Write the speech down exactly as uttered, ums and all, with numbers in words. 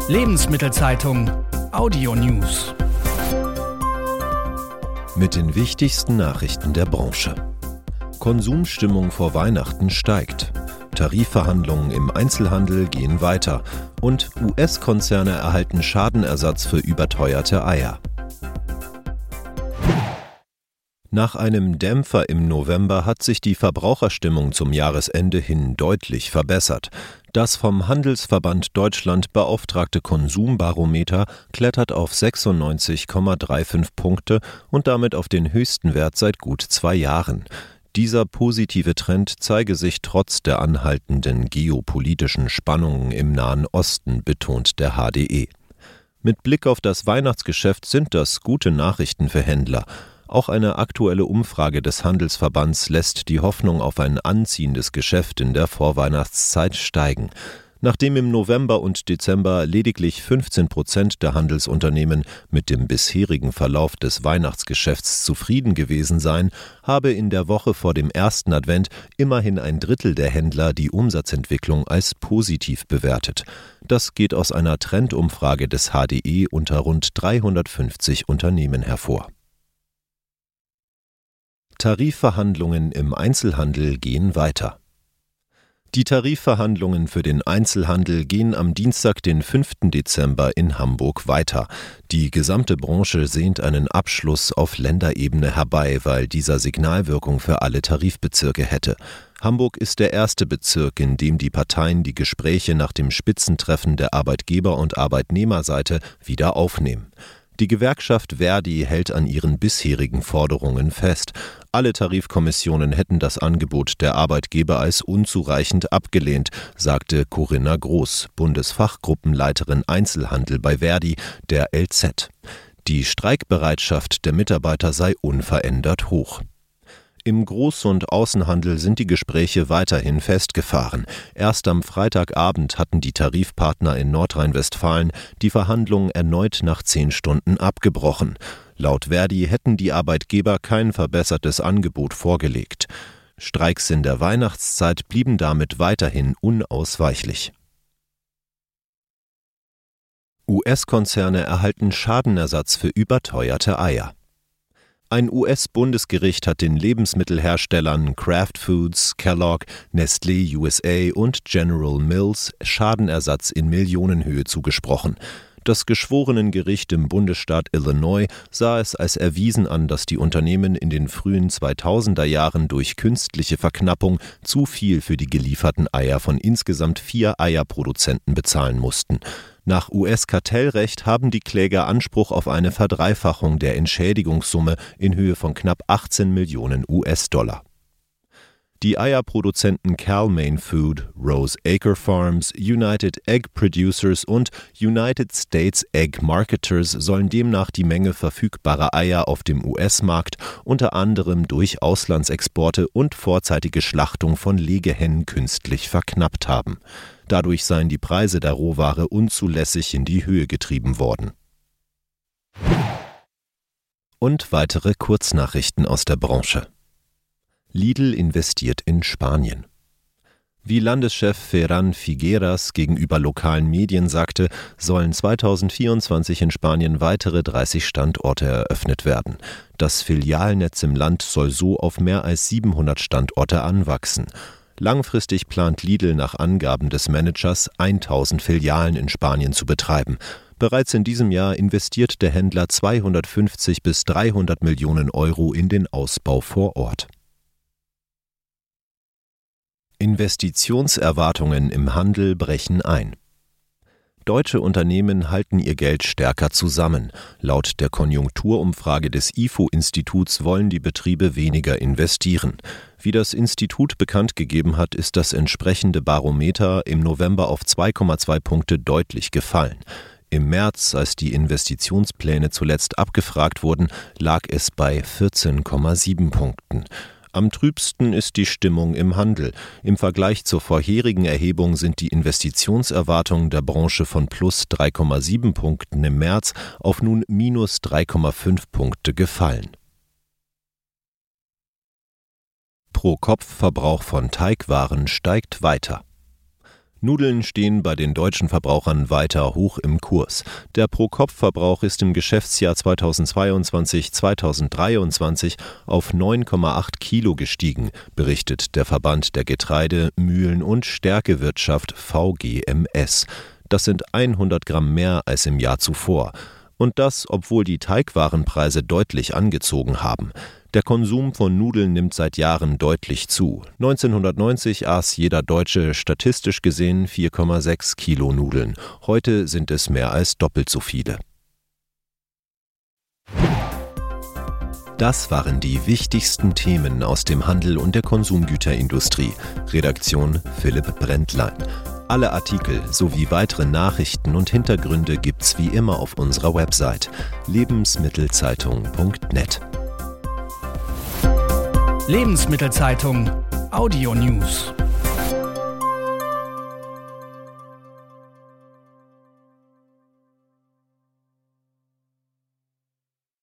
Lebensmittelzeitung Audio News. Mit den wichtigsten Nachrichten der Branche. Konsumstimmung vor Weihnachten steigt. Tarifverhandlungen im Einzelhandel gehen weiter. Und U S-Konzerne erhalten Schadenersatz für überteuerte Eier. Nach einem Dämpfer im November hat sich die Verbraucherstimmung zum Jahresende hin deutlich verbessert. Das vom Handelsverband Deutschland beauftragte Konsumbarometer klettert auf sechsundneunzig Komma fünfunddreißig Punkte und damit auf den höchsten Wert seit gut zwei Jahren. Dieser positive Trend zeige sich trotz der anhaltenden geopolitischen Spannungen im Nahen Osten, betont der H D E. Mit Blick auf das Weihnachtsgeschäft sind das gute Nachrichten für Händler. Auch eine aktuelle Umfrage des Handelsverbands lässt die Hoffnung auf ein anziehendes Geschäft in der Vorweihnachtszeit steigen. Nachdem im November und Dezember lediglich fünfzehn Prozent der Handelsunternehmen mit dem bisherigen Verlauf des Weihnachtsgeschäfts zufrieden gewesen seien, habe in der Woche vor dem ersten Advent immerhin ein Drittel der Händler die Umsatzentwicklung als positiv bewertet. Das geht aus einer Trendumfrage des H D E unter rund dreihundertfünfzig Unternehmen hervor. Tarifverhandlungen im Einzelhandel gehen weiter. Die Tarifverhandlungen für den Einzelhandel gehen am Dienstag, den fünften Dezember in Hamburg weiter. Die gesamte Branche sehnt einen Abschluss auf Länderebene herbei, weil dieser Signalwirkung für alle Tarifbezirke hätte. Hamburg ist der erste Bezirk, in dem die Parteien die Gespräche nach dem Spitzentreffen der Arbeitgeber- und Arbeitnehmerseite wieder aufnehmen. Die Gewerkschaft Verdi hält an ihren bisherigen Forderungen fest. Alle Tarifkommissionen hätten das Angebot der Arbeitgeber als unzureichend abgelehnt, sagte Corinna Groß, Bundesfachgruppenleiterin Einzelhandel bei Verdi, der L Z. Die Streikbereitschaft der Mitarbeiter sei unverändert hoch. Im Groß- und Außenhandel sind die Gespräche weiterhin festgefahren. Erst am Freitagabend hatten die Tarifpartner in Nordrhein-Westfalen die Verhandlungen erneut nach zehn Stunden abgebrochen. Laut Verdi hätten die Arbeitgeber kein verbessertes Angebot vorgelegt. Streiks in der Weihnachtszeit blieben damit weiterhin unausweichlich. U S-Konzerne erhalten Schadenersatz für überteuerte Eier. Ein U S-Bundesgericht hat den Lebensmittelherstellern Kraft Foods, Kellogg, Nestlé U S A und General Mills Schadenersatz in Millionenhöhe zugesprochen. Das Geschworenengericht im Bundesstaat Illinois sah es als erwiesen an, dass die Unternehmen in den frühen zweitausender Jahren durch künstliche Verknappung zu viel für die gelieferten Eier von insgesamt vier Eierproduzenten bezahlen mussten. Nach U S-Kartellrecht haben die Kläger Anspruch auf eine Verdreifachung der Entschädigungssumme in Höhe von knapp achtzehn Millionen U S-Dollar. Die Eierproduzenten Cal-Maine Food, Rose Acre Farms, United Egg Producers und United States Egg Marketers sollen demnach die Menge verfügbarer Eier auf dem U S-Markt unter anderem durch Auslandsexporte und vorzeitige Schlachtung von Legehennen künstlich verknappt haben. Dadurch seien die Preise der Rohware unzulässig in die Höhe getrieben worden. Und weitere Kurznachrichten aus der Branche. Lidl investiert in Spanien. Wie Landeschef Ferran Figueras gegenüber lokalen Medien sagte, sollen zweitausendvierundzwanzig in Spanien weitere dreißig Standorte eröffnet werden. Das Filialnetz im Land soll so auf mehr als siebenhundert Standorte anwachsen. Langfristig plant Lidl nach Angaben des Managers tausend Filialen in Spanien zu betreiben. Bereits in diesem Jahr investiert der Händler zweihundertfünfzig bis dreihundert Millionen Euro in den Ausbau vor Ort. Investitionserwartungen im Handel brechen ein. Deutsche Unternehmen halten ihr Geld stärker zusammen. Laut der Konjunkturumfrage des I F O-Instituts wollen die Betriebe weniger investieren. Wie das Institut bekannt gegeben hat, ist das entsprechende Barometer im November auf zwei Komma zwei Punkte deutlich gefallen. Im März, als die Investitionspläne zuletzt abgefragt wurden, lag es bei vierzehn Komma sieben Punkten. Am trübsten ist die Stimmung im Handel. Im Vergleich zur vorherigen Erhebung sind die Investitionserwartungen der Branche von plus drei Komma sieben Punkten im März auf nun minus drei Komma fünf Punkte gefallen. Pro-Kopf-Verbrauch von Teigwaren steigt weiter. Nudeln stehen bei den deutschen Verbrauchern weiter hoch im Kurs. Der Pro-Kopf-Verbrauch ist im Geschäftsjahr zweitausendzweiundzwanzig zweitausenddreiundzwanzig auf neun Komma acht Kilo gestiegen, berichtet der Verband der Getreide-, Mühlen- und Stärkewirtschaft V G M S. Das sind hundert Gramm mehr als im Jahr zuvor. Und das, obwohl die Teigwarenpreise deutlich angezogen haben. Der Konsum von Nudeln nimmt seit Jahren deutlich zu. neunzehnhundertneunzig aß jeder Deutsche statistisch gesehen vier Komma sechs Kilo Nudeln. Heute sind es mehr als doppelt so viele. Das waren die wichtigsten Themen aus dem Handel und der Konsumgüterindustrie. Redaktion Philipp Brändlein. Alle Artikel sowie weitere Nachrichten und Hintergründe gibt's wie immer auf unserer Website lebensmittelzeitung punkt net. Lebensmittelzeitung Audio News.